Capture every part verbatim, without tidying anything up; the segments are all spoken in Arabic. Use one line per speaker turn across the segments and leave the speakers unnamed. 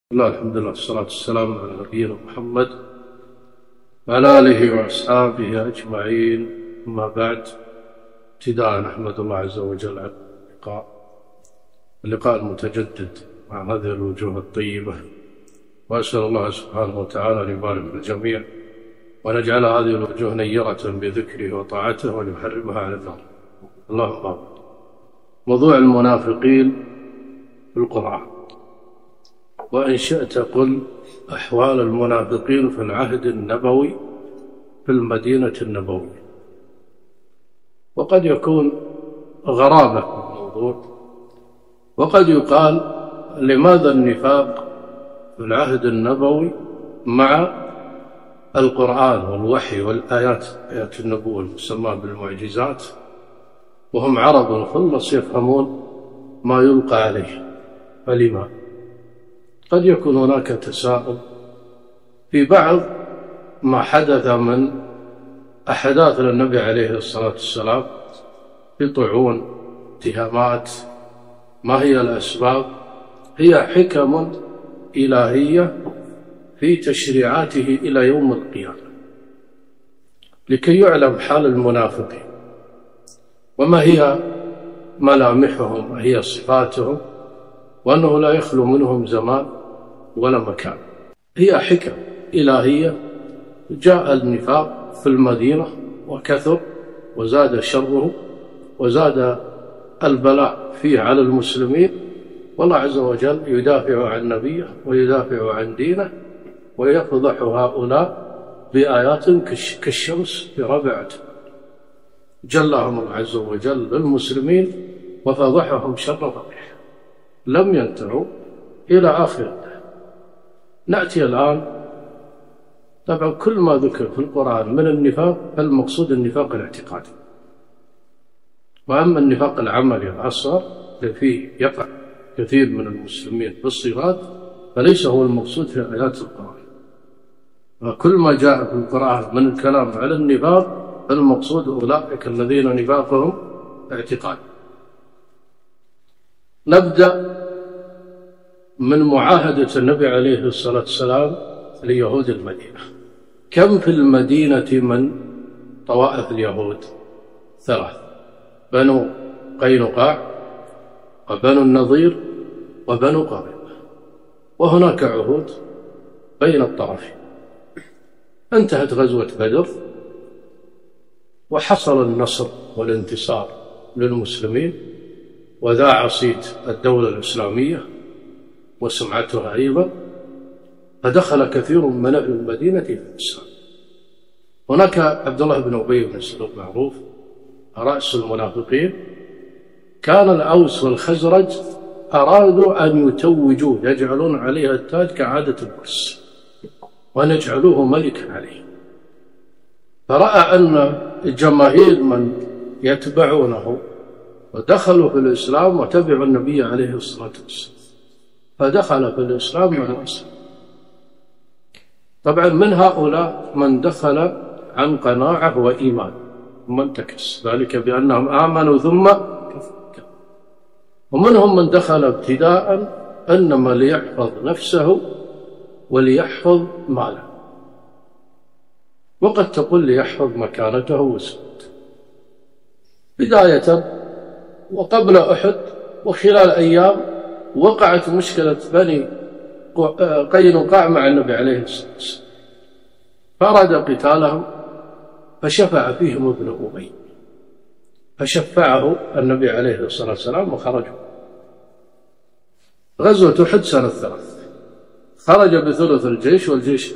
الله الحمد لله والصلاة والسلام على نبينا محمد وعلى آله وأصحابه أجمعين. أما بعد، ابتداء نحمد الله عز وجل على اللقاء اللقاء المتجدد مع هذه الوجوه الطيبة، وأسأل الله سبحانه وتعالى أن يبارك للجميع ونجعل هذه الوجوه نيرة بذكره وطاعته وأن يحرمها على النار. اللهم آمين. موضوع المنافقين في القرآن، وإن شئت قل أحوال المنافقين في العهد النبوي في المدينة النبوية. وقد يكون غرابة في الموضوع، وقد يقال لماذا النفاق في العهد النبوي مع القرآن والوحي والآيات، آيات النبوة المسمى بالمعجزات، وهم عرب خلص يفهمون ما يلقى عليه، فلما؟ قد يكون هناك تساؤل في بعض ما حدث من أحداث للنبي عليه الصلاة والسلام في طعون، اتهامات. ما هي الأسباب؟ هي حكم إلهية في تشريعاته إلى يوم القيامة، لكي يعلم حال المنافقين وما هي ملامحهم وهي صفاتهم، وأنه لا يخلو منهم زمان ولا مكان. هي حكم إلهية. جاء النفاق في المدينة وكثر وزاد شره وزاد البلاء فيه على المسلمين، والله عز وجل يدافع عن نبيه ويدافع عن دينه، ويفضح هؤلاء بآيات كالشمس في ربعته. جلهم الله عز وجل للمسلمين وفضحهم شر فضح، لم ينتهوا إلى آخر. نأتي الآن، طبعا كل ما ذكر في القرآن من النفاق فالمقصود النفاق الاعتقادي، وأما النفاق العملي الأصغر الذي فيه يقع كثير من المسلمين بالصغار فليس هو المقصود في آيات القرآن. وكل ما جاء في القرآن من الكلام على النفاق فالمقصود أولئك الذين نفاقهم اعتقادي. نبدأ من معاهدة النبي عليه الصلاة والسلام ليهود المدينة. كم في المدينة من طوائف اليهود؟ ثلاث: بنو قينقاع وبنو النضير وبنو قريظة، وهناك عهود بين الطرفين. انتهت غزوة بدر وحصل النصر والانتصار للمسلمين، وذاع صيت الدولة الإسلامية وسمعتها أيضا، فدخل كثير من أهل المدينة في الإسلام. هناك عبد الله بن أبي بن سلول معروف رأس المنافقين. كان الأوس والخزرج أرادوا أن يتوجوا، يجعلون عليها التاج كعادة البرس وأن يجعلوه ملكا عليه، فرأى أن جماهير من يتبعونه ودخلوا في الإسلام وتبعوا النبي عليه الصلاة والسلام، فدخل في الإسلام مع الإسلام. طبعا من هؤلاء من دخل عن قناعة وإيمان ثم انتكس، ذلك بأنهم آمنوا ثم كفروا، ومنهم من دخل ابتداء إنما ليحفظ نفسه وليحفظ ماله، وقد تقول ليحفظ مكانته وسمته بداية. وقبل أحد وخلال أيام وقعت مشكلة بني قينقاع مع النبي عليه الصلاة والسلام، فأراد قتالهم فشفع فيهم ابن أبي، فشفعه النبي عليه الصلاة والسلام وخرجوا. غزوة أحد سنة ثلاث، خرج بثلث الجيش والجيش،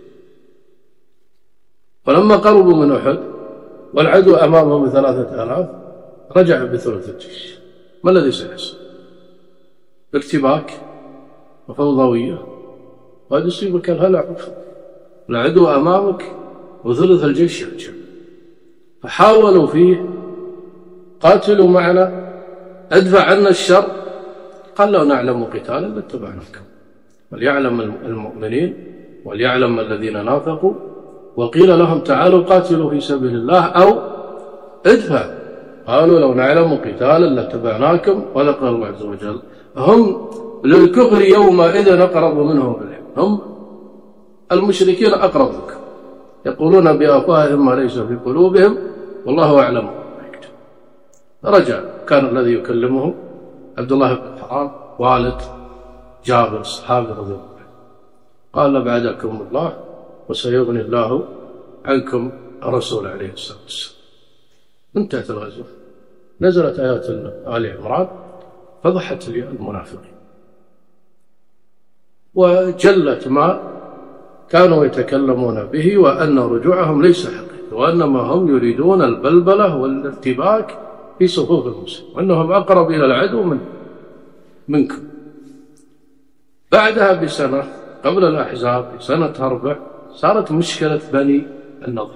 ولما قربوا من أحد والعدو أمامهم بثلاثة آلاف رجع بثلث الجيش. ما الذي سيحصل؟ ارتباك وفوضوية، وقد يصيبك الهلع، العدو أمامك وثلث الجيش يرجع. فحاولوا فيه: قاتلوا معنا، ادفع عنا الشر. قال: لو نعلم قتالا لاتبعناكم، وليعلم المؤمنين وليعلم الذين نافقوا. وقيل لهم: تعالوا قاتلوا في سبيل الله أو ادفع. قالوا: لو نعلم قتالا لاتبعناكم. وذكر الله عز وجل هم للكفر يومئذ أقرب منهم بالعلم. هم المشركين أقرب منكم، يقولون بأفواههم ما ليس في قلوبهم والله أعلم ما يكتب. رجع كان الذي يكلمه عبد الله بن حرام والد جابر الصحابي رضي الله عنه، قال بعدكم الله وسيغني الله عنكم الرسول عليه الصلاة والسلام. انتهت الغزوة، نزلت آيات آل عمران فضحت المنافقين وجلت ما كانوا يتكلمون به، وأن رجوعهم ليس حقيقي، وأنما هم يريدون البلبلة والارتباك في صفوف المسلمين، وأنهم أقرب إلى العدو من منكم. بعدها بسنة قبل الأحزاب سنة أربع صارت مشكلة بني النضير،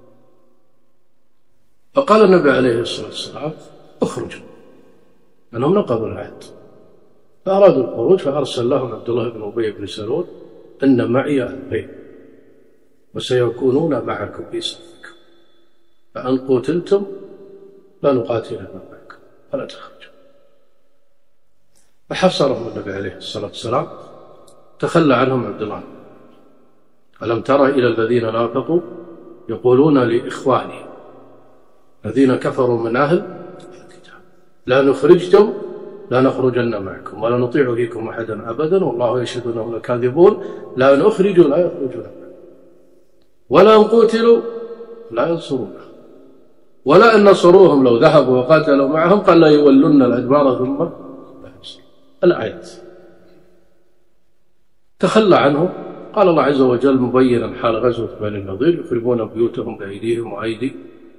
فقال النبي عليه الصلاة والسلام اخرجوا، أنهم نقضوا العهد، فأرادوا الخروج، فأرسل لهم عبد الله بن أبي بن سلول إن معي أهلين وسيكونون معكم في صفكم، فأن قتلتم لنقاتلن معكم فلا تخرجوا. فحصرهم النبي عليه الصلاة والسلام، تخلى عنهم عبد الله. ألم تر إلى الذين نافقوا يقولون لإخوانهم الذين كفروا من أهل الكتاب لا نخرجتم لا نخرجن معكم ولا نطيع فيكم أحدا أبدا والله يشهد أنهم لكاذبون، لا نخرجوا لا يخرجون معكم ولا نقاتلوا لا ينصرون، ولا أن نصروهم لو ذهبوا وقاتلوا معهم قال لا يولون الأدبار ثم لا ينصرون. الآيات تخلى عنهم. قال الله عز وجل مبينا حال غزوة بني النضير يخربون بيوتهم بأيديهم وأيدي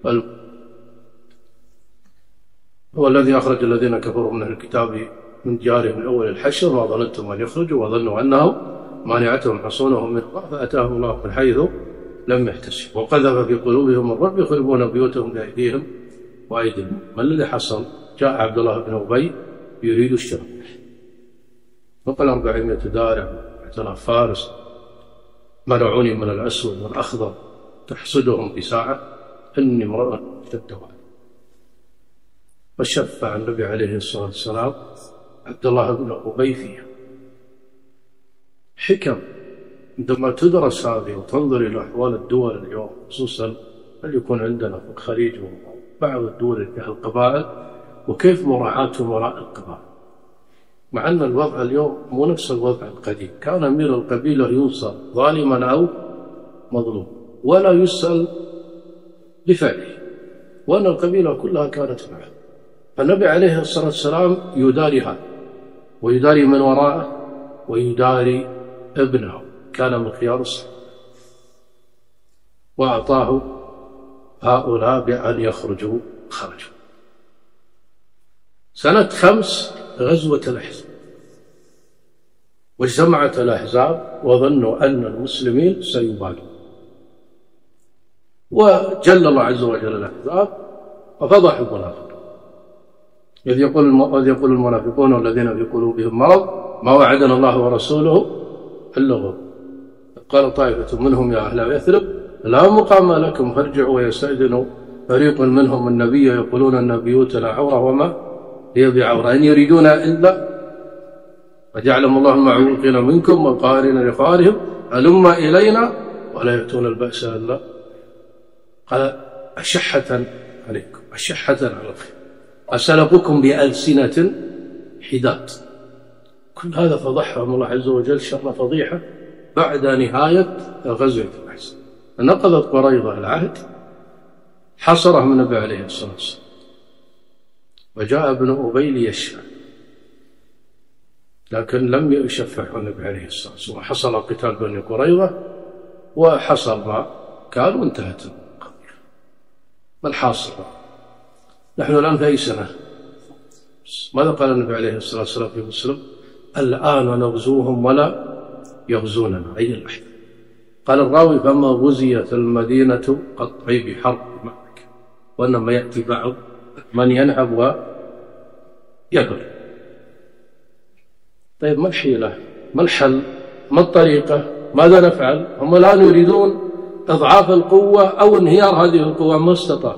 هو الذي أخرج الذين كفروا من الكتاب من ديارهم من أول الحشر ما ظننتم أن يخرجوا وظنوا أنهم مانعتهم حصونهم من الله فأتاهم الله من حيث لم يحتسبوا وقذف في قلوبهم الرعب يخربون بيوتهم بأيديهم وأيديهم. ما الذي حصل؟ جاء عبد الله بن أبي يريد الشرك، فقال أربعمائة دارع اعتنى فارس منعوني من الأسود والأخضر تحصدهم بساعة إني امرأ شد وعد. فشفع النبي عليه الصلاة والسلام عبد الله بن أبي فيها. حكم عندما تدرس هذه وتنظر إلى أحوال الدول اليوم، خصوصا هل يكون عندنا في الخليج وبعض الدول اللي فيها القبائل، وكيف مراعاة وراء القبائل، مع أن الوضع اليوم مو نفس الوضع القديم. كان أمير القبيلة ينصر ظالما أو مظلوم ولا يسأل لفعله، وأن القبيلة كلها كانت معه. النبي عليه الصلاة والسلام يداري هذا ويداري من وراءه ويداري ابنه، كان من خيار الصحابة، وأعطاه هؤلاء بأن يخرجوا خرجوا. سنة خمس غزوة الأحزاب، واجتمعت الأحزاب وظنوا أن المسلمين سيبادون، وجل الله عز وجل الأحزاب وفضحوا المنافقين. إذ يقول يقول المنافقون والذين في قلوبهم مرض ما وعدنا الله ورسوله إلا غرور. قال طائفة منهم يا أهل يثرب لا مقام لكم فارجعوا ويستأذنوا فريق منهم النبي يقولون أن بيوتنا عورة وما هي بعورة إن يريدون إلا قد يعلم الله المعوقين منكم والقاهرين لإخوانهم هلم إلينا ولا يأتون البأس إلا قال أشحة عليكم أشحة على الخير أسلككم بألسنة حداد. كل هذا فضحهم الله عز وجل شر فضيحة بعد نهاية غزوة الأحزاب. نقضت قريظة العهد، حصرهم النبي عليه الصلاة والسلام، وجاء ابن أبي ليشفع لكن لم يشفعه النبي عليه الصلاة والسلام. حصل قتال بني قريظة وحصل ما كان وانتهت القضية. ما الحاصل؟ نحن الآن في أي سنة؟ ماذا قال النبي عليه الصلاة والسلام في مسلم؟ الآن نغزوهم ولا يغزوننا، أي الأحد. قال الراوي فما غزيت المدينة قط أي بحرب معك، وإنما يأتي بعض من ينهب ويغرب. طيب ما الحيلة؟ ما الحل؟ ما الطريقة؟ ماذا نفعل؟ هم الآن يريدون إضعاف القوة أو انهيار هذه القوة، ما استطاع.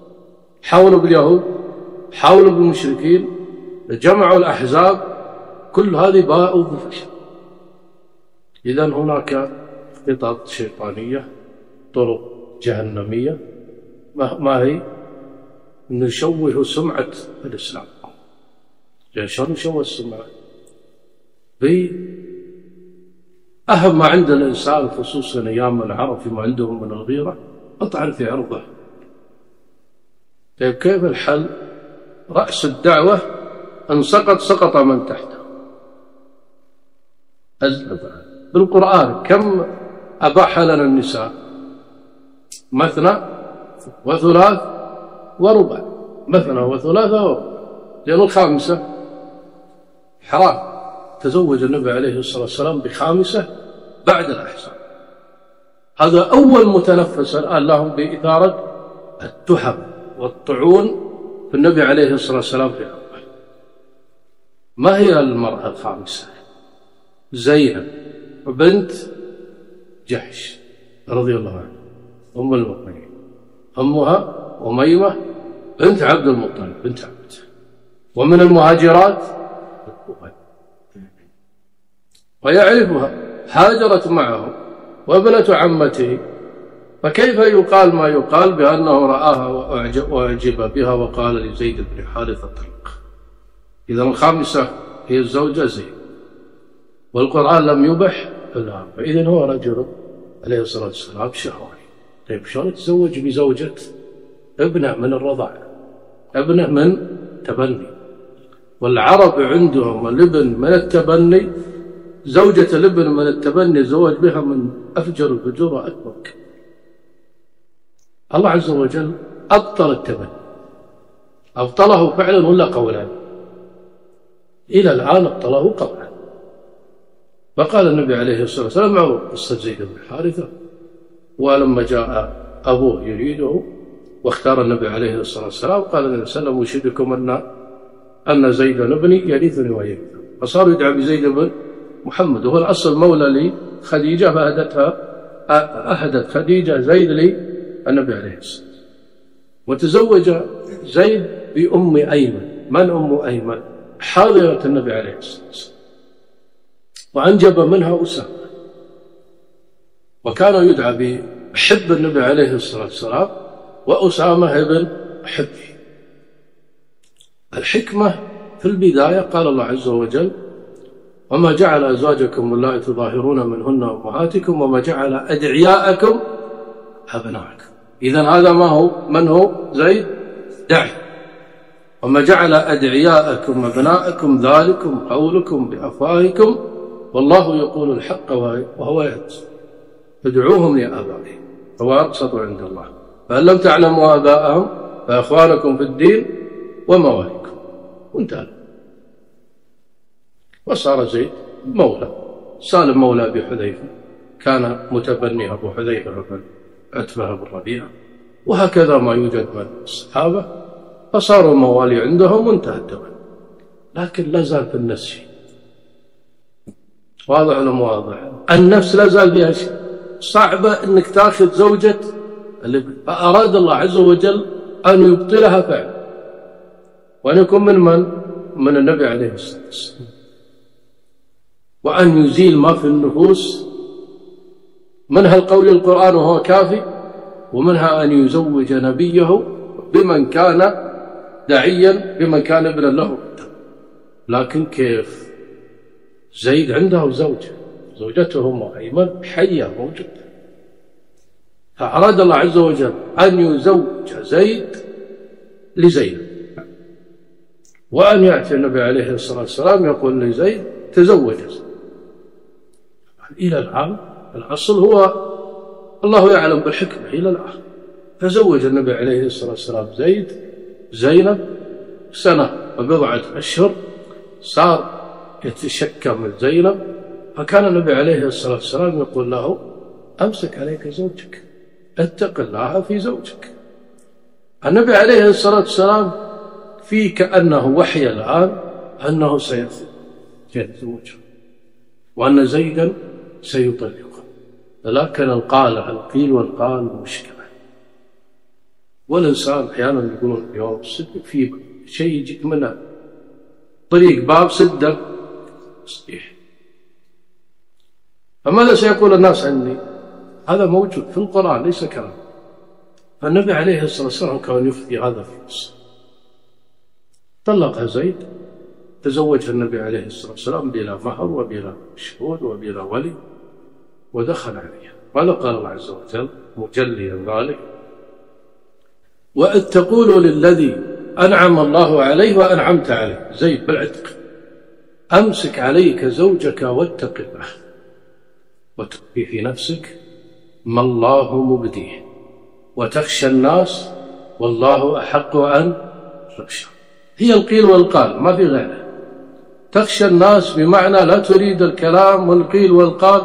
حاولوا باليهود، حاولوا بالمشركين، جمعوا الأحزاب، كل هذه باءوا بفشل. إذا هناك خطط شيطانية، طرق جهنمية، ما هي؟ نشوه سمعة الإسلام. شلون نشوه السمعة؟ بأهم ما عند الإنسان خصوصا أيام العرب فيما عندهم من الغيرة، أطعن في عرضه. طيب كيف الحل؟ رأس الدعوة أن سقط سقط من تحته. بالقرآن كم أباح لنا النساء؟ مثنى وثلاث وربع، مثنى وثلاث وربع. لأن الخامسة حرام. تزوج النبي عليه الصلاة والسلام بخامسة بعد الأحسان. هذا أول متنفس الآن لهم بإثارة التهم والطعون في النبي عليه الصلاة والسلام في عرضه. ما هي المرأة الخامسة؟ زينب بنت جحش رضي الله عنها أم المؤمنين، أمها أميمة بنت عبد المطلب بنت عبد، ومن المهاجرات ويعرفها، هاجرت معه وابنة عمته. فكيف يقال ما يقال بأنه رآها وأعجب بها وقال لزيد بن حارثة طلق؟ إذا الخامسة هي الزوجة زيد، والقرآن لم يبح إلا. فإذن هو رجل عليه الصلاة والسلام شهواني. طيب شلون يتزوج بزوجة ابنه من الرضاع، ابنه من تبني؟ والعرب عندهم الابن من التبني، زوجة الابن من التبني زوج بها من أفجر الفجور وأكبر. الله عز وجل أبطل التبني، أبطله فعلا ولا قولا؟ إلى الآن أبطله قولا. فقال النبي عليه الصلاة والسلام معه قصة زيد بن حارثة، ولما جاء أبوه يريده واختار النبي عليه الصلاة والسلام قال النبي صلى الله عليه وسلم أشهدكم أن أن زيد ابني يرثني ويرثه. فصار يدعى بزيد بن محمد، وهو الأصل مولى لخديجة، فأهدتها أهدت خديجة زيد للنبي عليه الصلاة والسلام. وتزوج زيد بأم أيمن. من أم أيمن؟ حاضرة النبي عليه الصلاة والسلام، وأنجب منها أسامة، وكان يدعى بحب النبي عليه الصلاة والسلام، وأسامة ابن حبه. الحكمة في البداية قال الله عز وجل وما جعل أزواجكم اللائي تظاهرون منهن أمهاتكم وما جعل أدعياءكم أبناءكم. إذن هذا ما هو؟ من هو؟ زيد دعي. وما جعل أدعياءكم أبناءكم ذلكم قولكم بأفواهكم والله يقول الحق وهو يهدي فادعوهم لآبائهم هو أقسط عند الله فإن لم تعلموا آباءهم فأخوانكم في الدين ومواليكم. وانتهى. وصار زيد مولى سالم مولى أبي حذيفة، كان متبني أبو حذيفة بن عتبة بن ربيعة، وهكذا ما يوجد من الصحابة، فصاروا موالي عندهم وانتهى الدول. لكن لا زال في النفس شيء. واضح ولا مو واضح؟ النفس لا زال فيها شيء. صعبة انك تاخذ زوجة الابن، فأراد الله عز وجل أن يبطلها فعلا، وأن يكون من من؟ من النبي عليه الصلاة والسلام، وأن يزيل ما في النفوس، منها القول القرآن وهو كافي، ومنها أن يزوج نبيه بمن كان داعيا، بمن كان ابنا له. لكن كيف؟ زيد عنده زوجة، زوجته أم أيمن حية موجودة، فأراد الله عز وجل أن يزوج زيد لزينب، وأن يأتي النبي عليه الصلاة والسلام يقول لزيد تزوج زيد. إلى الآن الأصل هو الله يعلم بالحكمة إلى الآن. فزوج النبي عليه الصلاة والسلام زيد زينب سنة وبضعة أشهر، صار يتشكى من زينب، فكان النبي عليه الصلاة والسلام يقول له أمسك عليك زوجك، اتق الله في زوجك. النبي عليه الصلاة والسلام في كأنه وحي الآن أنه سيتزوج وأن زيدا سيطلقه، لكن القال القيل والقال مشكلة. والإنسان أحيانا يقولون اليوم في شيء يجيك منه طريق باب سده صحيح. فماذا سيقول الناس عني؟ هذا موجود في القرآن ليس كلام. فالنبي عليه الصلاة والسلام كان يفتي هذا في القصة. طلقها زيد، تزوجها النبي عليه الصلاة والسلام بلا مهر وبلا شهود وبلا ولي، ودخل عليها. ماذا قال الله عز وجل مجليا ذلك؟ وإذ تقول للذي أنعم الله عليه وأنعمت عليه، زيد بالعتق، أمسك عليك زوجك واتق الله وتخفي في نفسك ما الله مبديه وتخشى الناس والله أحق أن تخشى. هي القيل والقال، ما في غيره. تخشى الناس بمعنى لا تريد الكلام والقيل والقال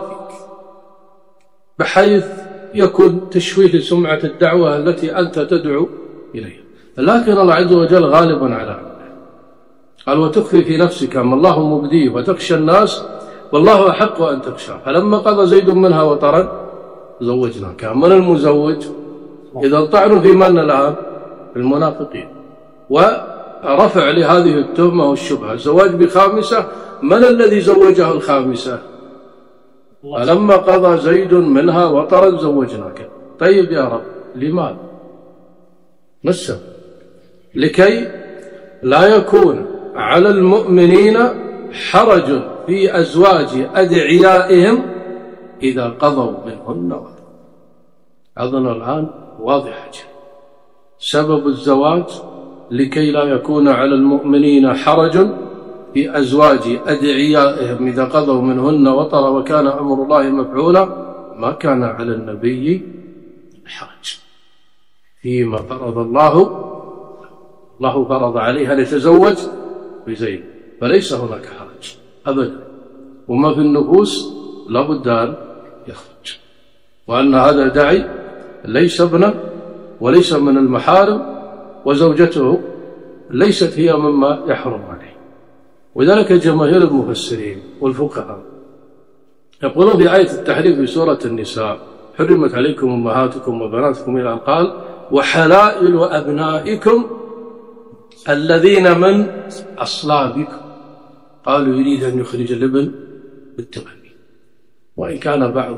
بحيث يكون تشويه لسمعة الدعوة التي أنت تدعو إليها. لكن الله عز وجل غالب على أمره، قال وتخفي في نفسك ما الله مبديه وتخشى الناس والله أحق أن تخشى. فلما قضى زيد منها وطرا زوجناك. من المزوج؟ إذا طعنوا في من الآن؟ المنافقين. ورفع لهذه التهمة والشبهة الزواج بخامسة. من الذي زوجه الخامسة؟ فلما قضى زيد منها وطرا زوجناك. طيب يا رب، لماذا؟ نسب لكي لا يكون على المؤمنين حرج في أزواج أدعيائهم إذا قضوا منهن وطرا. أظن الآن واضح. سبب الزواج لكي لا يكون على المؤمنين حرج في أزواج أدعيائهم إذا قضوا منهن وطرا وكان أمر الله مفعولا. ما كان على النبي حرج فيما فرض الله الله فرض عليه أن يتزوج بزيد، فليس هناك حرج أبدا. وما في النفوس لابد أن يخرج، وأن هذا داعي ليس ابنا وليس من المحارم، وزوجته ليست هي مما يحرم عليه. وذلك جماهير المفسرين والفقهاء يقولون في آية التحريم في سورة النساء حرمت عليكم أمهاتكم وبناتكم إلى أن قال وحلائل أبنائكم الذين من أصلابكم. قالوا يريد أن يخرج الابن بالتبني، وإن كان بعض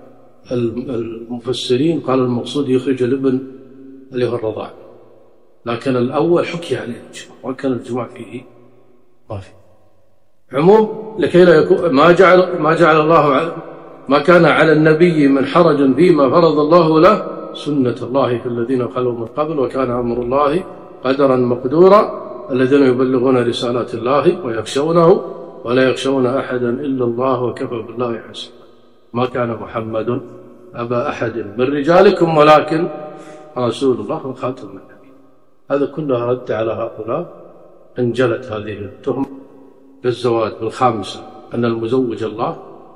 المفسرين قال المقصود يخرج الابن اللي هو الرضاع، لكن الأول حكي عليه الجماع وكان الجماع فيه ما فيه عموم. لكي لا يكون ما جعل ما جعل الله ما كان على النبي من حرج فيما فرض الله له سنة الله في الذين خلوا من قبل وكان أمر الله قدرا مقدورا. الذين يبلغون رسالات الله ويخشونه ولا يخشون أحدا إلا الله وكفى بالله حسيبا. ما كان محمد أبا أحد من رجالكم ولكن رسول الله وخاتم النبي. هذا كله رد على هؤلاء. انجلت هذه التهمة بالزواج بالخامسة أن المزوج الله.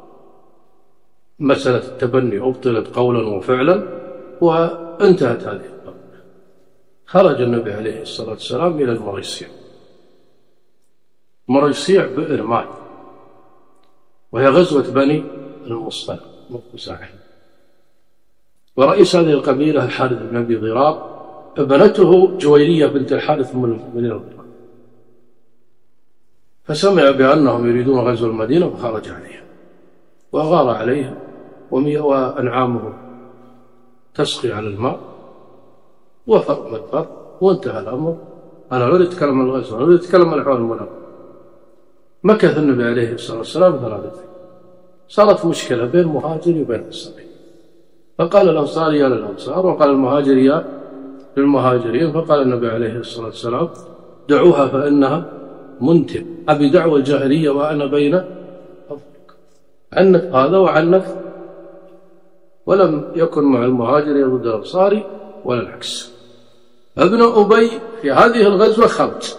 مسألة التبني أبطلت قولا وفعلا وانتهت هذه القضية. خرج النبي عليه الصلاة والسلام إلى المريسيع. مريسيع بئر ماء، وهي غزوة بني المصطلق مخزاعة. ورئيس هذه القبيلة الحارث بن أبي ضرار، ابنته جويرية بنت الحارث من المؤمنين الضرار. فسمع بأنهم يريدون غزو المدينة فخرج عليها وغار عليها وأنعامه تسقي على الماء وفر مدبر وانتهى الأمر. أنا أريد أتكلم عن الغزو، أنا أريد أتكلم عن الحوار المنافق. مكث النبي عليه الصلاة والسلام ثلاثة. صارت مشكلة بين مهاجر وبين أنصاري، فقال الأنصاري يا للأنصار وقال المهاجر يا للمهاجرين. فقال النبي عليه الصلاة والسلام دعوها فإنها منتن، أبي دعوة الجاهلية وأنا بين أظهركم. عنك هذا وعنك. ولم يكن مع المهاجر يضد الأنصاري ولا العكس. ابن أبي في هذه الغزوة خرج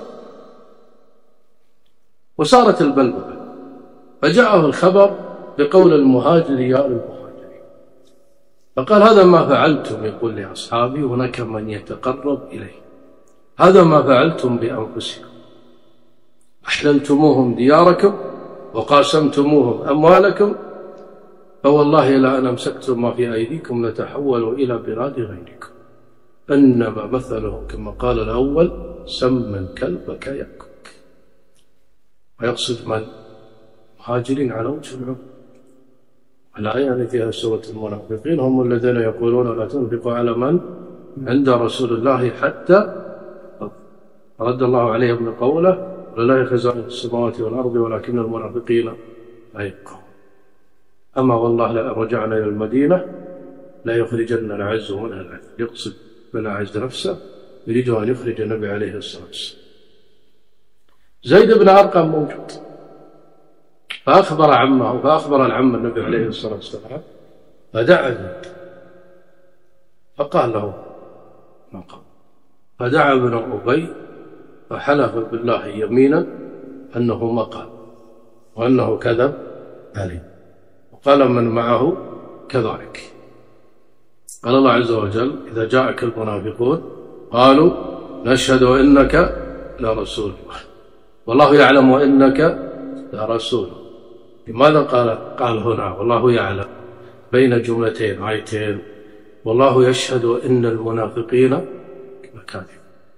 وصارت البلبلة، فجاءه الخبر بقول المهاجر يا المهاجرين، فقال هذا ما فعلتم، يقول لأصحابي هناك من يتقرب إليه، هذا ما فعلتم بأنفسكم، أحللتموهم دياركم وقاسمتموهم أموالكم، فوالله لأن أمسكتم ما في أيديكم لتحولوا إلى بلاد غيركم، إنما مثلهم كما قال الأول سمن كلبك يأكلك. ويقصد من؟ مهاجرين على وجه العمر. الآية التي فيها سورة المنافقين هم الذين يقولون لا تنفقوا على من عند رسول الله حتى رد الله عليهم بقوله ولله خزائن السماوات والأرض ولكن المنافقين لا يفقهون. أما والله لا رجعنا إلى المدينة لا يخرجن الأعز منها الأذل. يقصد بالأعز نفسه، يريد أن يخرج النبي عليه الصلاة والسلام. زيد بن أرقم موجود، فأخبر عمه فأخبر العم النبي عليه الصلاة والسلام، فدعا زيد فقال له ما قال، فدعا ابن أبي فحلف بالله يمينا أنه ما قال وأنه كذب عليه، وقال من معه كذلك. قال الله عز وجل إذا جاءك المنافقون قالوا نشهد إنك لرسول الله والله يعلم إنك لرسول. لماذا قال قال هنا والله يعلم بين جملتين آيتين؟ والله يشهد إن المنافقين لكاذبون.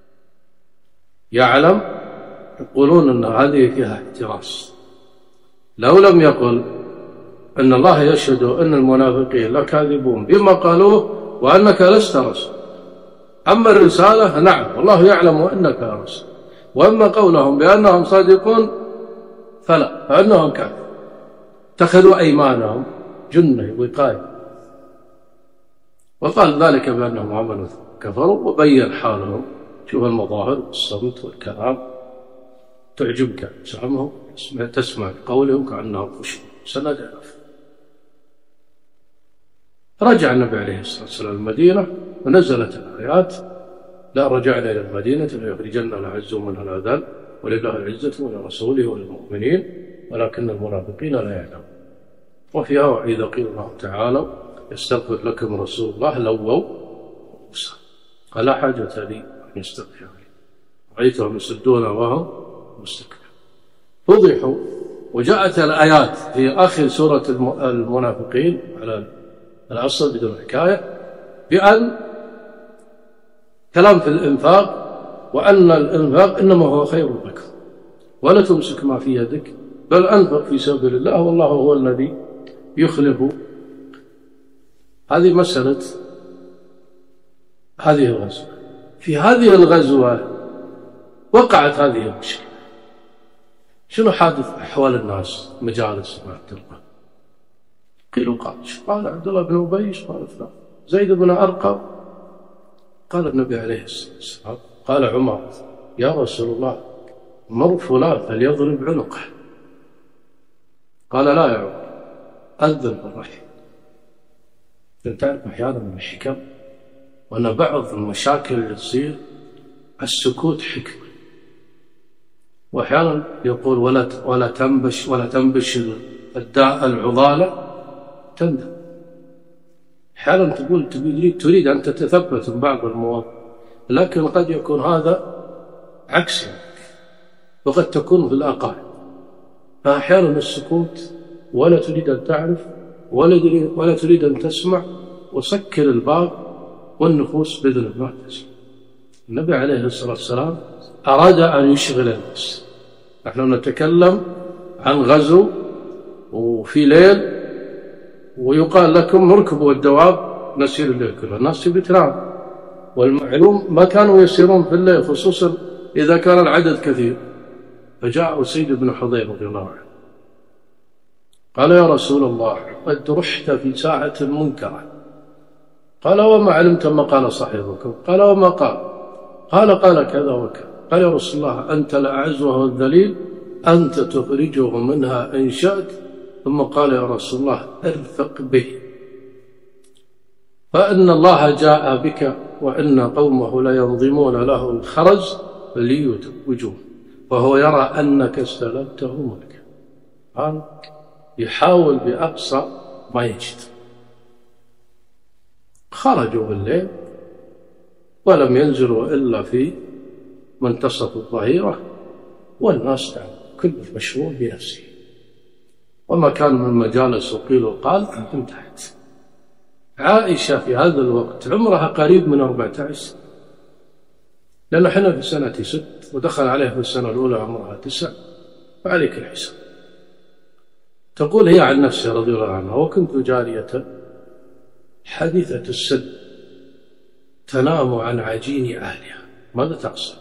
يعلم يقولون أن هذه فيها احتراس. لو لم يقل أن الله يشهد أن المنافقين لكاذبون بما قالوه وأنك لست رسول، أما الرسالة نعم والله يعلم أنك رسول، وأما قولهم بأنهم صادقون فلا، فأنهم كاذبون. اتخذوا أيمانهم جنة وقاية، وقال ذلك بأنهم عملوا كفروا، وبين حالهم. شوف المظاهر والصمت والكلام، تعجبك أجسامهم، تسمع قولهم كأنهم خشب سند. رجع النبي عليه الصلاة والسلام المدينة ونزلت الآيات لا رجعنا إلى المدينة ليخرجن الأعز منها الأذل ولله العزة ولرسوله وللمؤمنين ولكن المنافقين لا يعلمون. وفيها وإذا قيل الله تعالى يستغفر لكم رسول الله لووا موسى قال لا حاجة لي أن يستغفر لي رأيتهم يسدون وهم مستكبرون. فضحوا. وجاءت الآيات في آخر سورة المنافقين على الأصل بدون حكاية بأن كلام في الإنفاق، وأن الإنفاق إنما هو خير لكم ولا تمسك ما في يدك بل أنفق في سبيل الله والله هو الذي يخلف. هذه مسألة هذه الغزوة. في هذه الغزوة وقعت هذه المشكلة. شنو حادث أحوال الناس مجالس مع عبد الله؟ قيل قال قال عبد الله بن أبي قال فلان زيد بن أرقم. قال النبي عليه الصلاة والسلام قال عمر يا رسول الله مر فلان فليضرب عنقه. قال لا يا عمر أذن بالرحم. أنت تعرف أحيانا من الحكم وأن بعض المشاكل اللي تصير السكوت حكمة. وأحيانا يقول ولا ولا تنبش ولا تنبش الداء العضالة تندم. أحيانا تقول تريد أن تتثبت من بعض المواضيع، لكن قد يكون هذا عكس يعني. وقد تكون في الأقارب، فأحيانا السكوت ولا تريد أن تعرف ولا ولا تريد أن تسمع، وسكر الباب والنفوس بإذن الله تسمع. النبي عليه الصلاة والسلام أراد أن يشغل الناس. نحن نتكلم عن غزو وفي ليل ويقال لكم اركبوا الدواب نسير الليل كله، الناس تبي تنام. والمعلوم ما كانوا يسيرون في الليل خصوصا إذا كان العدد كثير. فجاء أسيد بن حضير رضي الله عنه قال يا رسول الله قد رحت في ساعة منكرة. قال وما علمت ما قال صاحبكم؟ قال وما قال؟ قال قال كذا وكذا. قال يا رسول الله أنت الأعز وهو الذليل، أنت تخرجه منها إن شئت. ثم قال يا رسول الله ارفق به فإن الله جاء بك وإن قومه لينظمون له الخرز ليتوجوه وهو يرى أنك استلبته منك. قال يحاول بأقصى ما يجد. خرجوا بالليل ولم ينزلوا إلا في منتصف الظهيرة، والناس تعب كل مشغول بنفسه، وما كان من مجالس وقيل وقال انتهت. عائشة في هذا الوقت عمرها قريب من أربعة عشر، لأن احنا في سنة ست ودخل عليه في السنة الأولى عمرها تسع، فعليك الحساب. تقول هي عن نفسها رضي الله عنها: وكنت جارية حديثة السن تنام عن عجين أهلها. ماذا تقصد؟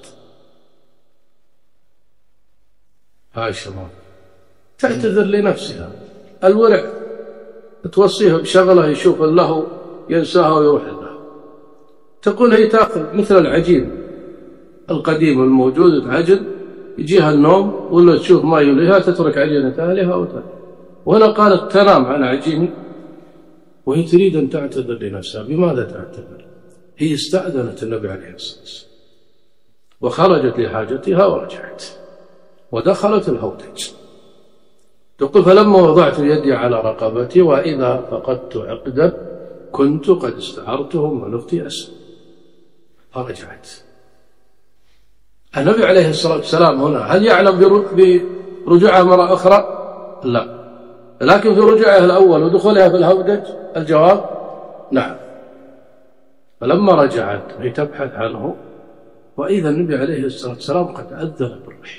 هاي شباب تعتذر لنفسها، الورع توصيه بشغله يشوف اللهو ينساها ويروح له. تقول هي تأخذ مثل العجين القديم الموجود تعجن، يجيها النوم ولا تشوف ما يليها تترك عجينة أهلها وتنام. وهنا قالت تنام عن عجين وهي تريد أن تعتذر لنفسها. بماذا تعتذر؟ هي استأذنت النبي عليه الصلاة والسلام وخرجت لحاجتها ورجعت ودخلت الهودج. تقول: فلما وضعت يدي على رقبتي وإذا فقدت عقدا كنت قد استعرته من أختي أسماء فرجعت. النبي عليه الصلاة والسلام هنا هل يعلم برجوعها مرة أخرى؟ لا، لكن في رجوعها الأول ودخولها في الهودج الجواب نعم. فلما رجعت هي تبحث عنه وإذا النبي عليه الصلاة والسلام قد أذن بالرحيل،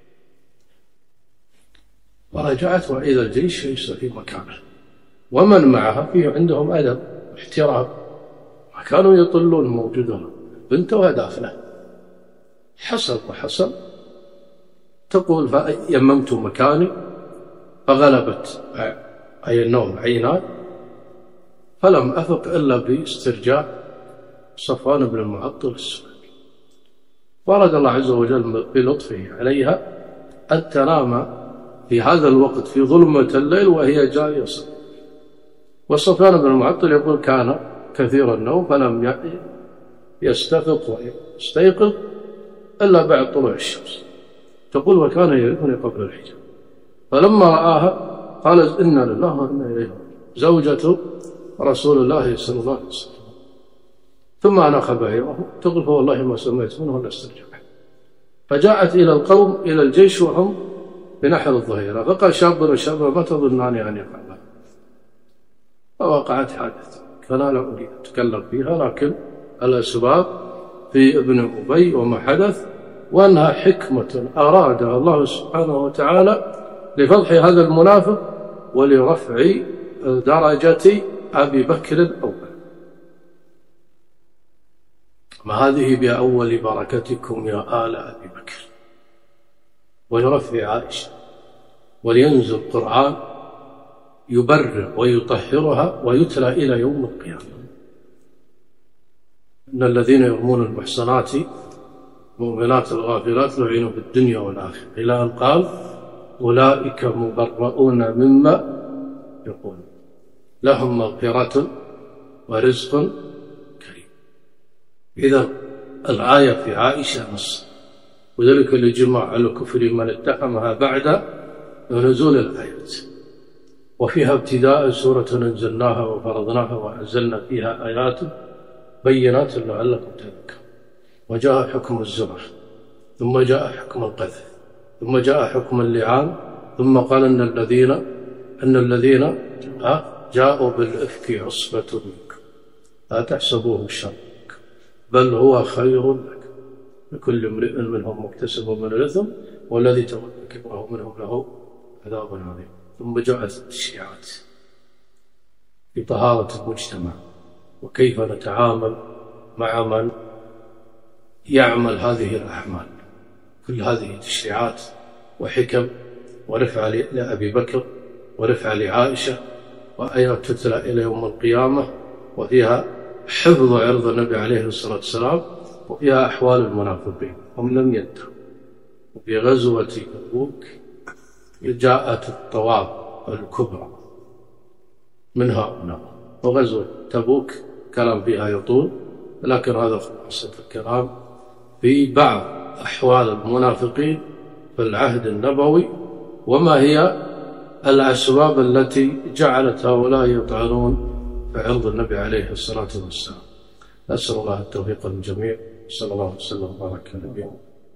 ورجعت وإذا الجيش ليس في مكانه ومن معها فيه عندهم أدب واحترام، ما كانوا يطلون موجودون بنتها داخله. حصل وحصل. تقول: فيممت مكاني فغلبت أي النوم عيناي فلم أفق إلا باسترجاع صفوان بن المعطل السلمي. ورد الله عز وجل بلطفه عليها أن تنام في هذا الوقت في ظلمة الليل وهي جارية صغيرة. وصفوان بن المعطل يقول: كان كثير النوم فلم يستفق ويستيقظ إلا بعد طلوع الشمس. تقول: وكان يرثني قبل الحجاب. فلما رآها قال: إنا لله وإنا إليه راجعون، زوجة رسول الله صلى الله عليه وسلم. ثم أناخ بعيره. تقول: فوالله ما سمعت منه إلا استرجع. فجاءت إلى القوم إلى الجيش وهم بنحر الظهيرة، فقال شاب وشابة: ما تظنان أن يقع لها؟ فوقعت حادثة، فلا لا أريد أتكلم فيها، لكن الأسباب في ابن أبي وما حدث، وأنها حكمة أرادها الله سبحانه وتعالى لفضح هذا المنافق ولرفع درجة أبي بكر الأول. ما هذه بأول بركتكم يا آل أبي بكر، ولرفع عائشة، ولينزل القرآن يبرر ويطهرها ويتلى إلى يوم القيامة. إن الذين يرمون المحصنات مؤمنات الغافلات لعنوا في الدنيا والآخرة، إلى أن قال: أولئك مبرؤون مما يقول لهم مغفرة ورزق كريم. إذا الآية في عائشة نص، وذلك لجماع على كفر من اتهمها بعد نزول الآيات، وفيها ابتداء سورة أنزلناها وفرضناها وأنزلنا فيها آيات بينات لعلكم تذكرون. وجاء حكم الزبر، ثم جاء حكم القذف، ثم جاء حكم اللعان، ثم قال أن الذين أن الذين جاءوا بالإفك عصبة منكم لا تحسبوه شرا بل هو خير لكم لكل امرئ منهم مكتسب من الإثم والذي تولى كبره منهم له عذاب عظيم. ثم جاءت التشريعات في طهارة المجتمع وكيف نتعامل مع من يعمل هذه الأعمال. كل هذه تشريعات وحكم ورفع لأبي بكر ورفع لعائشة، وآيات تتلى إلى يوم القيامة، وفيها حفظ عرض النبي عليه الصلاة والسلام، وفيها أحوال المنافقين هم لم ينتهوا. وفي غزوة تبوك جاءت الطواف الكبرى من هؤلاء، وغزوة تبوك كلام فيها يطول، لكن هذا خلاصة الكلام في بعض أحوال المنافقين في العهد النبوي، وما هي الأسباب التي جعلت هؤلاء يطعنون في عرض النبي عليه الصلاة والسلام. نسأل الله التوفيق للجميع. صلى الله عليه وسلم وبارك على نبينا.